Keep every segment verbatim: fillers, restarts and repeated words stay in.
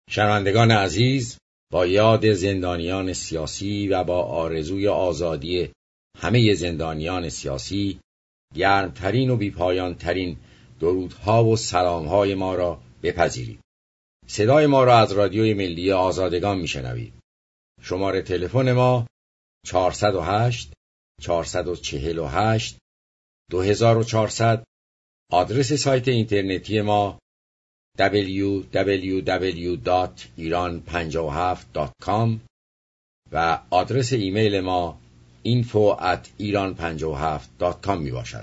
شنوندگان عزیز، با یاد زندانیان سیاسی و با آرزوی آزادی همه زندانیان سیاسی، گرمترین و بیپایانترین درودها و سلامهای ما را بپذیرید. صدای ما را از رادیوی ملی آزادگان میشنوید. شماره تلفن ما چهارصد و هشت چهارصد و چهل و هشت دو هزار و چهارصد. آدرس سایت اینترنتی ما دبلیو دبلیو دبلیو دات ایران پنجاه و هفت دات کام و آدرس ایمیل ما اینفو ات ایران پنجاه و هفت دات کام می باشد.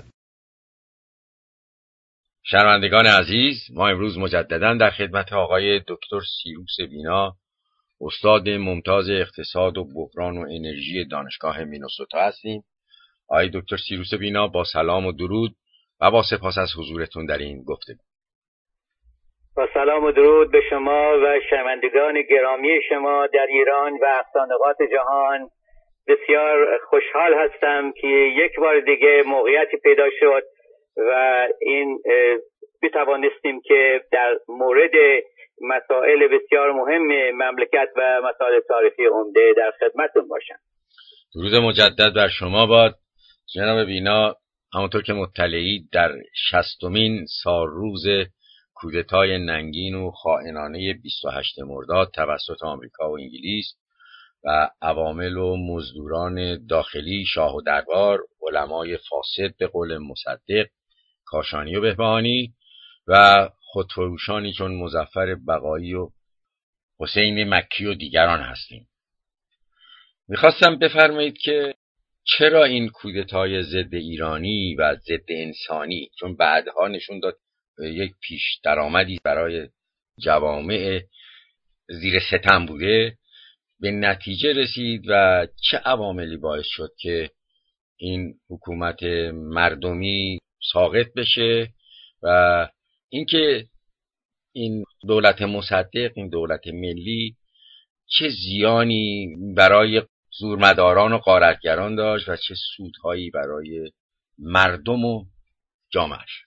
شنوندگان عزیز، ما امروز مجددا در خدمت آقای دکتر سیروس بینا، استاد ممتاز اقتصاد و بحران و انرژی دانشگاه مینوسوتا هستیم. آقای دکتر سیروس بینا، با سلام و درود و با سپاس از حضورتون در این گفتگو. با سلام و درود به شما و شنوندگان گرامی شما در ایران و اقصا نقاط جهان. بسیار خوشحال هستم که یک بار دیگه موقعیتی پیدا شد و این بتوانستیم که در مورد مسائل بسیار مهم مملکت و مسائل تاریخی عمده در خدمتتون باشم. درود مجدد بر شما باد. جناب بینا، همونطور که مطلعید، در شصتمین سال روز کودتای ننگین و خائنانه بیست و هشتم مرداد توسط آمریکا و انگلیس و عوامل و مزدوران داخلی شاه و دربار، علمای فاسد به قول مصدق، کاشانی و بهبهانی و خودفروشانی چون مظفر بقایی و حسین مکی و دیگران هستیم. میخواستم بفرمایید که چرا این کودتای ضد ایرانی و ضد انسانی، چون بعدها نشون داد یک پیش درآمدی برای جوامع زیر ستم بوده، به نتیجه رسید و چه عواملی باعث شد که این حکومت مردمی ساقط بشه و اینکه این دولت مصدق، این دولت ملی، چه زیانی برای زورمداران و غارتگران داشت و چه سودهایی برای مردم و جامعهش.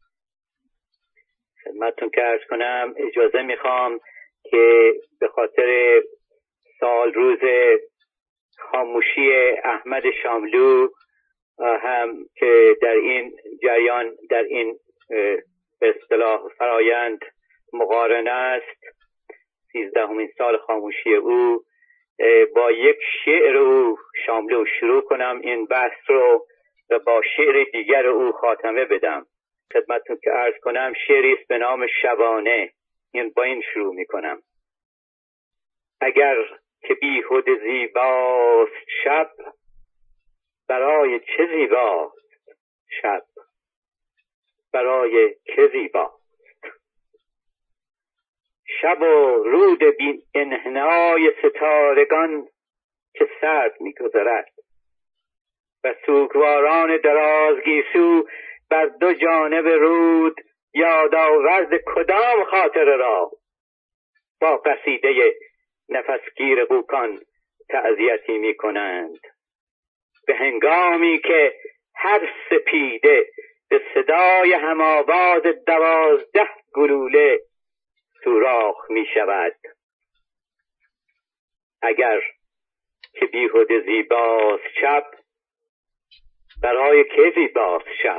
خدمتتون که عرض کنم، اجازه میخوام که به خاطر سال روز خاموشی احمد شاملو هم که در این جریان، در این به اصطلاح فرایند مقارنه است، سیزدهمین سال خاموشی او، با یک شعر او شاملو شروع کنم این بحث رو و با شعر دیگر او خاتمه بدم. خدمتتون که عرض کنم شعری است به نام شبانه. این با این شروع میکنم: اگر که بیهوده زیباست شب، برای چه زیباست شب، برای چه زیباست شب و رود بی انحنای ستارگان که سرد میگذرد و سوگواران درازگیسو بر دو جانب رود یادآورد کدام خاطره را با قصیده نفسگیر قوکان تعزیتی می کنند، به هنگامی که هر سپیده به صدای هماواز دوازده گلوله سوراخ می شود. اگر که بیهوده زیباست شب، برای که زیباست شب،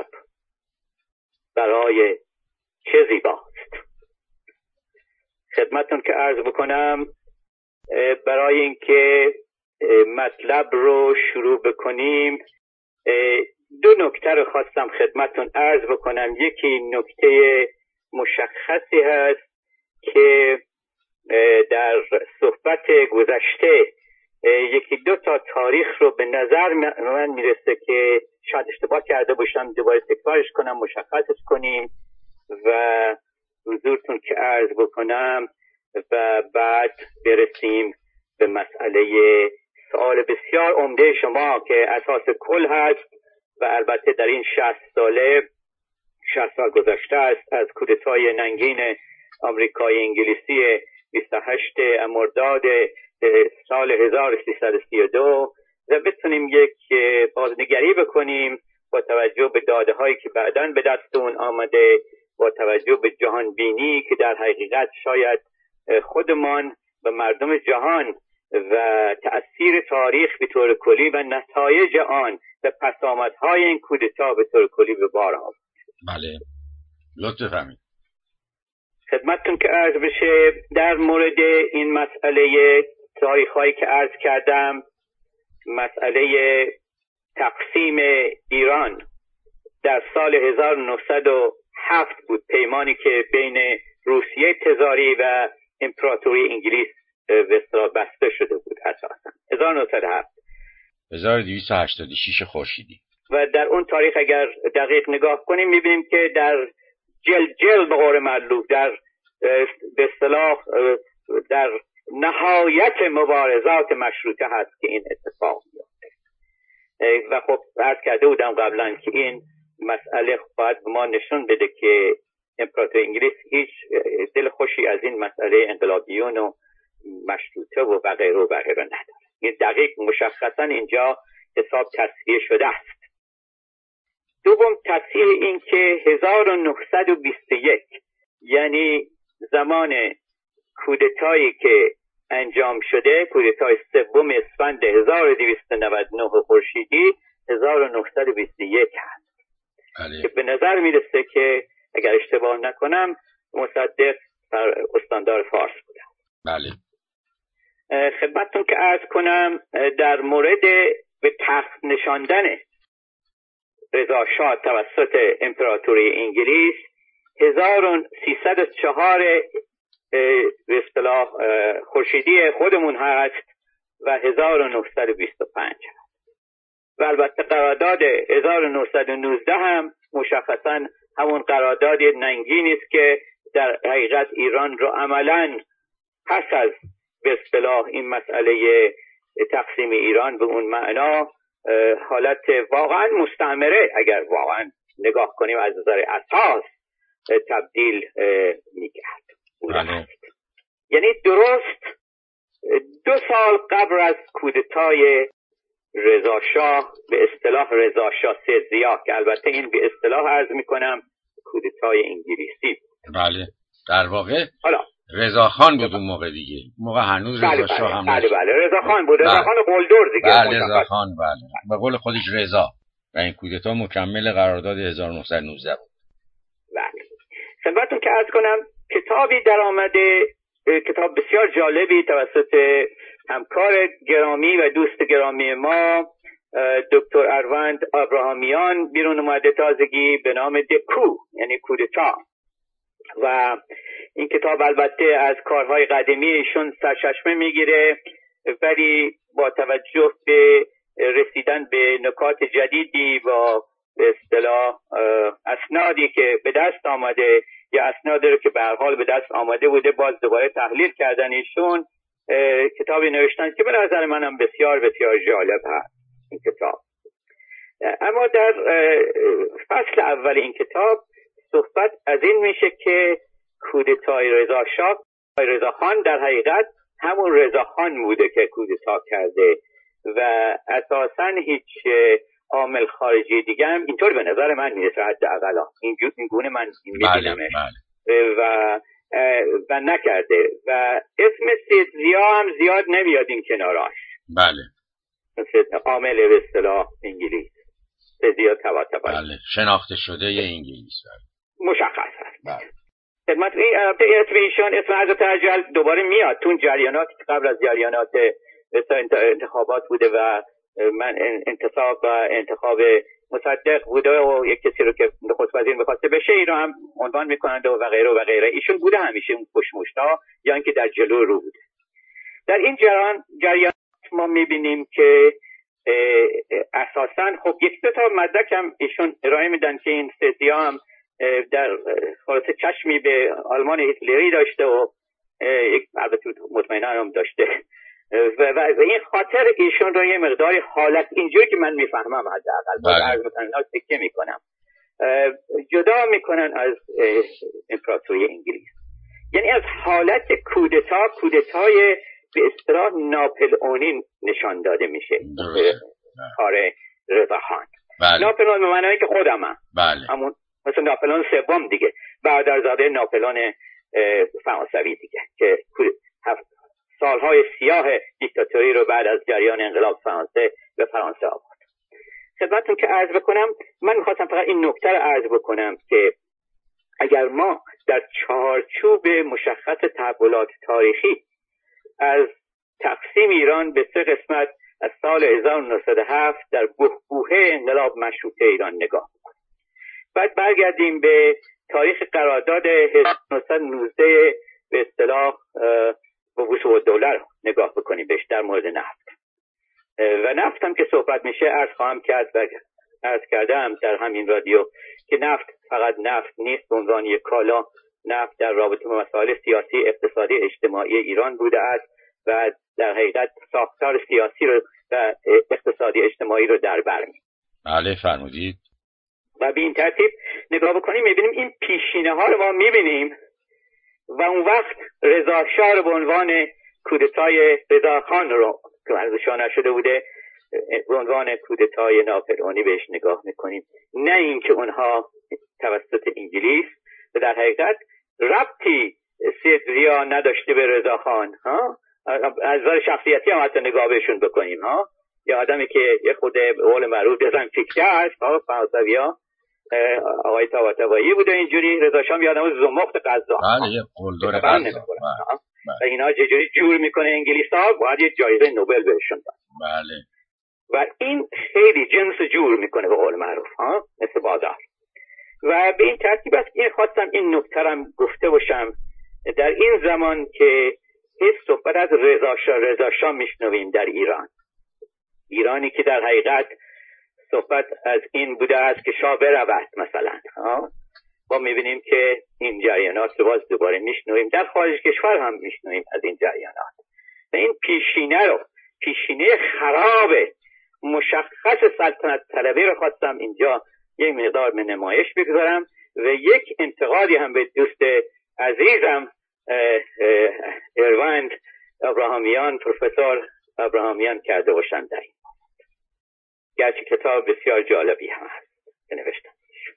برای چه زیباست. خدمتتون که عرض بکنم، برای اینکه مطلب رو شروع بکنیم دو نکته رو خواستم خدمتتون عرض بکنم. یکی نکته مشخصی هست که در صحبت گذشته یکی دو تا تاریخ رو به نظر من میرسه که شاید اشتباه کرده باشم، دوباره تکرارش کنم، مشخصش کنیم و حضورتون که عرض بکنم و بعد برسیم به مسئله سوال بسیار عمده شما که اساس کل هست و البته در این شصت ساله شصت سال گذشته است از کودتای ننگین آمریکای انگلیسی بیست و هشتم مرداد سال هزار و سیصد و سی و دو و بتونیم یک بازنگری بکنیم با توجه به داده هایی که بعداً به دستون آمده، با توجه به جهان بینی که در حقیقت شاید خودمان و مردم جهان و تأثیر تاریخ به طور کلی و نتایج آن و پسامدهای این کودتا به طور کلی به بار آورد. بله، لطف فرمایید. خدمتتون که عرض بشه در مورد این مسئله تاریخ‌هایی که عرض کردم، مسئله تقسیم ایران در سال هزار و نهصد و هفت بود، پیمانی که بین روسیه تزاری و امپراتوری انگلیس بسته شده بود اساسا هزار و نهصد و هفت هزار و دویست و هشتاد و شش خورشیدی. و در اون تاریخ اگر دقیق نگاه کنیم میبینیم که در جل جل به قول معروف در به اصطلاح در نهایت مبارزات مشروطه هست که این اتفاق میفته. و خب عرض کرده بودم قبلا که این مسئله باید به ما نشون بده که امپراتوری انگلیس هیچ دل خوشی از این مسئله انقلابیون و مشروطه و غیره و غیره نداره. این دقیق مشخصا اینجا حساب تصحیح شده است. دوم تصحیح این که هزار و نهصد و بیست و یک یعنی زمان کودتایی که انجام شده، کودتای سوم اسفند هزار و دویست و نود و نه خورشیدی هزار و نهصد و بیست و یک هست. بله. که به نظر میرسه که اگر اشتباه نکنم مصدق استاندار فارس بوده. بله. خدمتتون که عرض کنم در مورد به تخت نشاندن رضا شاه توسط امپراتوری انگلیس هزار و سیصد و چهار به اصطلاح خورشیدی خودمون هست و هزار و نهصد و بیست و پنج هست. و البته قرارداد هزار و نهصد و نوزده هم مشخصا همون قرارداد ننگینی است که در حقیقت ایران رو عملاً پس از به اصطلاح این مسئله تقسیم ایران به اون معنا حالت واقعا مستعمره اگر واقعا نگاه کنیم از نظر اساس تبدیل میکرد. بله. یعنی درست دو سال قبل از کودتای رضا شاه به اصطلاح رضا شاه سه‌ضیا که البته این به اصطلاح عرض میکنم کودتای انگلیسی. بله. در واقع حالا رضا خان بود اون موقع دیگه. موقع هنوز رضا بله شاه هم بله نشد. بله رضا خان بود. رضا بله. خان قلدر دیگه. بله رضا خان بله. به قول خودش رضا. و این کودتا مکمل قرارداد هزار و نهصد و نوزده بود. بله. خدمتتون که عرض کنم کتابی در آمده، کتاب بسیار جالبی توسط همکار گرامی و دوست گرامی ما دکتر اروند ابراهامیان بیرون اومده تازگی به نام دکو یعنی کودتا. و این کتاب البته از کارهای قدیمی ایشون سرچشمه میگیره ولی با توجه به رسیدن به نکات جدیدی و به اصطلاح اسنادی که به دست آمده یا اسنادی رو که به هر حال به دست آمده بوده باز دوباره تحلیل کردن ایشون کتابی نوشتن که به نظر منم بسیار بسیار جالب هست این کتاب. اما در فصل اول این کتاب صحبت از این میشه که کودتای رضا شاه رضا خان در حقیقت همون رضا خان بوده که کودتا کرده و اساساً هیچ عامل خارجی دیگه هم اینطور به نظر من میرسه حداقل این گونه من میبینمش و و نکرده و اسم سه‌ضیا هم زیاد نمیاد این کناراش. بله. مثل عامل به اصطلاح انگلیس سه‌ضیا طباطبایی. بله شناخته شده ی انگلیس مشخص هست. بله. خدمت این اسم ایشون اسم حضرت اجل دوباره میاد تو جریانات قبل از جریانات انتخابات بوده و من انتصاب و انتخاب مصدق بوده و یک کسی رو که نخست وزیر می‌خواسته بشه این رو هم عنوان میکنند و غیره و غیره. ایشون بوده همیشه اون پشت‌مشتا یا اینکه در جلو رو بوده. در این جریان جریان ما میبینیم که اساساً خب یک دو تا مدرک هم ایشون ارائه میدن که این سه‌ضیا هم در خلاصه چشمی به آلمان هیتلری داشته و یک البته مطمئنا هم داشته و, و این خاطر ایشون رو یه مقدار حالت اینجوری که من میفهمم حداقل با عرض مطمئنا تکیه میکنم جدا میکنن از امپراتوری انگلیس. یعنی از حالت کودتا کودتای به اصطلاح ناپلئونی نشان داده میشه کار رضا خان. ناپلئون به معنی که خودمم بله. همون مثل ناپلئون سوم دیگه برادرزاده ناپلئون فرانسوی دیگه که سالهای سیاه دیکتاتوری رو بعد از جریان انقلاب فرانسه به فرانسه آورد. خدمتتون که عرض بکنم، من میخواستم فقط این نکته رو عرض بکنم که اگر ما در چارچوب مشخص تحولات تاریخی از تقسیم ایران به سه قسمت از سال هزار و نهصد و هفت در بحبوحه انقلاب مشروطه ایران نگاه بکنیم، بعد برگردیم به تاریخ قرارداد هزار و نهصد و نوزده به اصطلاح با وسوع دلار نگاه بکنیم بهش در مورد نفت و نفت هم که صحبت میشه عرض خواهم کرد و عرض کردم در همین رادیو که نفت فقط نفت نیست به عنوان یک کالا. نفت در رابطه با مسائل سیاسی، اقتصادی، اجتماعی ایران بوده است و در حقیقت ساختار سیاسی رو و اقتصادی اجتماعی رو در بر می‌گیره. بله فرمودید. و به این ترتیب نگاه بکنیم می‌بینیم این پیشینه ها رو ما می‌بینیم و اون وقت رضا شاه رو به عنوان کودتای رضاخان رو که ورزش‌ها نشده بوده به عنوان کودتای ناپلئونی بهش نگاه میکنیم، نه اینکه اونها توسط انگلیس و در حقیقت ربطی صدریا نداشته به رضاخان ها. از نظر شخصیتی هم حتی نگاه بهشون بکنیم ها، یه آدمی که یه خود به قول معروف بزن فکر است ها، فرانسوی‌ها آقای طباطبایی بوده اینجوری، رضا شاه یه آدم زمخت قزاق. بله یه قلدر قزاق. و اینا چجوری جور میکنه انگلیس‌ها، باید یه جایزه نوبل بهشون بدن. بله. و این خیلی جنس جور میکنه به قول معروف ها، مثل بازار. و به این ترتیب است این خواستم این نکته رو گفته باشم در این زمان که هیچ صحبت از رضا شاه رضا شاه میشنویم در ایران، ایرانی که در حقیقت صحبت از این بوده است که شاه برود مثلا ها، ما میبینیم که این جریانات رو باز دوباره میشنویم، در خارج کشور هم میشنویم از این جریانات. و این پیشینه رو پیشینه خراب مشخص سلطنت طلبی رو خواستم اینجا یک مقدار به نمایش بگذارم و یک انتقادی هم به دوست عزیزم اروند ابراهامیان، پروفسور ابراهامیان کرده باشم در این، گرچه کتاب بسیار جالبی هم هست که نوشتم.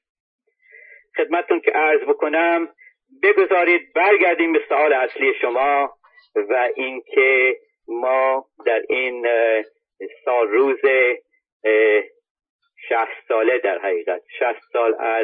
خدمتتون که عرض بکنم بگذارید برگردیم به سوال اصلی شما و اینکه ما در این سال روز شصت ساله در حقیقت شصت سال از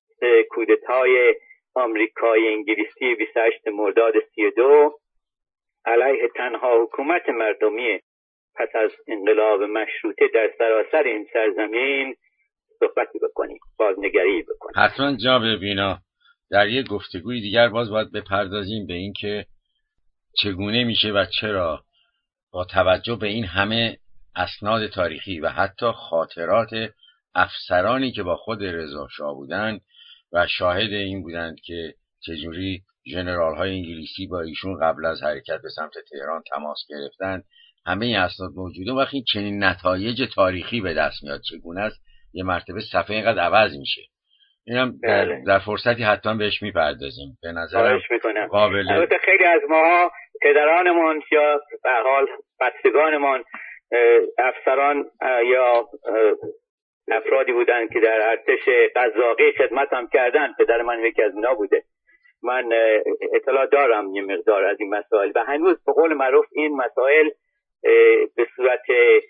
کودتای آمریکای انگلیسی بیست و هشتم مرداد سی و دو علیه تنها حکومت مردمی پس از انقلاب مشروطه در سراسر این سرزمین صحبتی بکنیم، بازنگری بکنیم. حتما جناب بینا در یک گفتگوی دیگر باز باید بپردازیم به این که چگونه میشه و چرا با توجه به این همه اسناد تاریخی و حتی خاطرات افسرانی که با خود رضا شاه بودند و شاهد این بودند که چجوری ژنرال های انگلیسی با ایشون قبل از حرکت به سمت تهران تماس گرفتند، همه این اسناد موجوده. وقتی چنین نتایج تاریخی به دست میاد چگونه است یه مرتبه صفحه اینقدر عوض میشه. اینم در, در فرصتی حتما بهش میپردازیم. به نظرم قابل البته خیلی از ما پدرانمون یا به حال بستگانمون افسران یا افرادی بودن که در ارتش قزاقی خدمت هم کردن. پدر من یکی از اینا بوده. من اطلاع دارم یه مقدار از این مسائل و هنوز به قول معروف این مسائل به صورت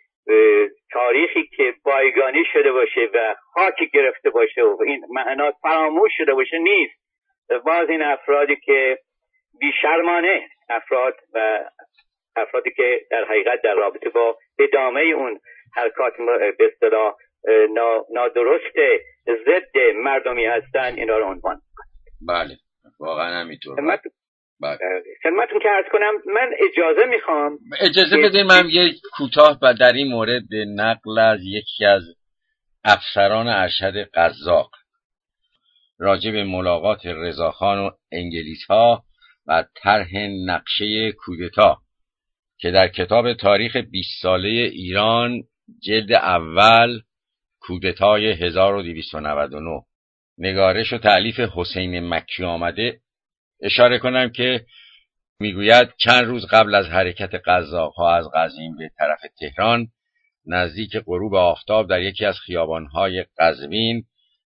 تاریخی که بایگانی شده باشه و خاکی گرفته باشه و این معنات فراموش شده باشه نیست. باز این افرادی که بیشرمانه افراد و افرادی که در حقیقت در رابطه با ادامه اون حرکات به اصطلاح نادرست ضد مردمی هستن اینا رو عنوان می‌کنن. بله واقعا همینطور. خدمتتون که عرض کنم من اجازه میخوام اجازه بدین من یک کوتاه و در این مورد نقل از یکی از افسران ارشد قزاق راجع به ملاقات رضاخان و انگلیس‌ها و طرح نقشه کودتا که در کتاب تاریخ بیست ساله ایران جلد اول کودتای هزار و دویست و نود و نه نگارش و تألیف حسین مکی آمده اشاره کنم که میگوید چند روز قبل از حرکت قزاق‌ها از قزوین به طرف تهران نزدیک غروب آفتاب در یکی از خیابان‌های قزوین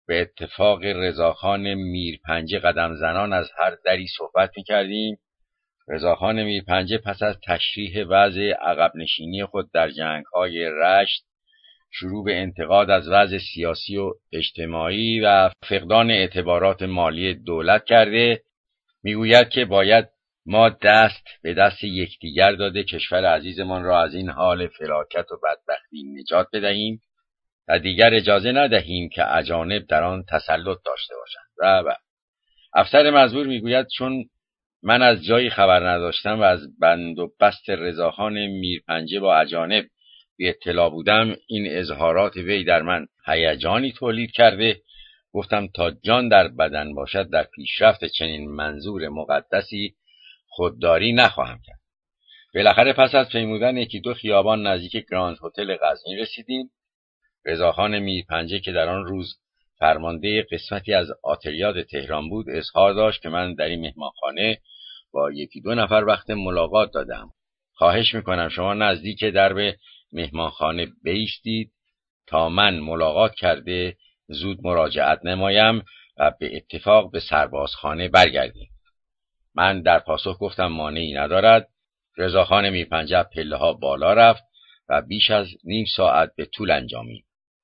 به اتفاق رضاخان میرپنجه قدم زنان از هر دری صحبت می‌کردیم. رضاخان میرپنجه پس از تشریح وضع عقب نشینی خود در جنگ‌های رشت شروع به انتقاد از وضع سیاسی و اجتماعی و فقدان اعتبارات مالی دولت کرده، میگوید که باید ما دست به دست یکدیگر داده کشور عزیزمان را از این حال فلاکت و بدبختی نجات بدهیم و دیگر اجازه ندهیم که اجانب در آن تسلط داشته باشند. و و افسر مزبور میگوید چون من از جایی خبر نداشتم و از بند و بست رضاخان میرپنجه با اجانب بی اطلاع بودم، این اظهارات وی در من هیجانی تولید کرده. گفتم تا جان در بدن باشد در پیشرفت چنین منظور مقدسی خودداری نخواهم کرد. بالاخره پس از پیمودن یکی دو خیابان نزدیک گراند هتل غزنی رسیدیم. رضاخان میرپنجه که در آن روز فرمانده قسمتی از آتریاد تهران بود اظهار داشت که من در این مهمانخانه با یکی دو نفر وقت ملاقات دادم. خواهش میکنم شما نزدیک درب مهمانخانه بایستید تا من ملاقات کرده زود مراجعت نمایم و به اتفاق به سربازخانه برگردیم. من در پاسخ گفتم مانعی ندارد. رضاخان میرپنجه پله ها بالا رفت و بیش از نیم ساعت به طول انجامید.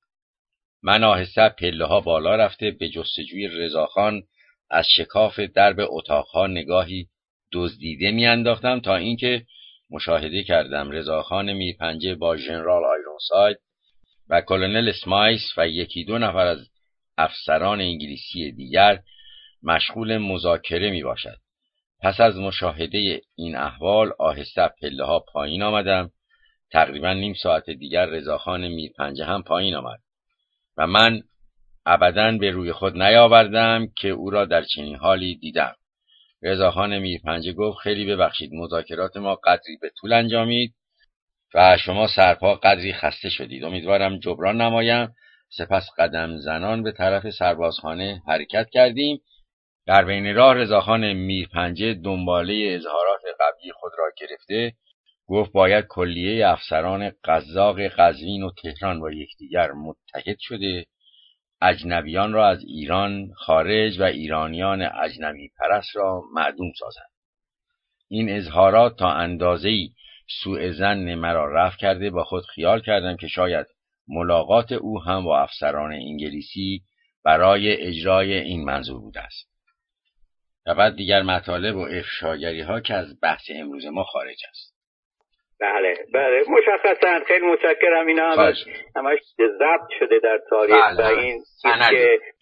من آهسته پله ها بالا رفته به جستجوی رضاخان از شکاف درب اتاقها نگاهی دزدیده میانداختم تا اینکه مشاهده کردم رضاخان میرپنجه با ژنرال آیرونساید و کلونل اسمایس و یکی دو نفر از افسران انگلیسی دیگر مشغول مذاکره می باشد. پس از مشاهده این احوال آهسته پله ها پایین آمدم. تقریبا نیم ساعت دیگر رضاخان میرپنجه هم پایین آمد و من ابداً به روی خود نیاوردم که او را در چنین حالی دیدم. رضاخان میرپنجه گفت خیلی ببخشید مذاکرات ما قدری به طول انجامید و شما سرپا قدری خسته شدید. امیدوارم جبران نمایم. سپس قدم زنان به طرف سربازخانه حرکت کردیم. در بین راه رضاخان میرپنجه دنباله اظهارات قبلی خود را گرفته گفت باید کلیه افسران قزاق قزوین و تهران با یکدیگر متحد شده اجنبیان را از ایران خارج و ایرانیان اجنبی پرست را معدوم سازند. این اظهارات تا اندازه‌ای سوء ظن مرا رفع کرده. با خود خیال کردم که شاید ملاقات او هم با افسران انگلیسی برای اجرای این منظور بوده است. و بعد دیگر مطالب و افشاگری ها که از بحث امروز ما خارج است. بله بله مشخصا خیلی متشکرم. اینا همش همش ضبط شده در تاریخ و این که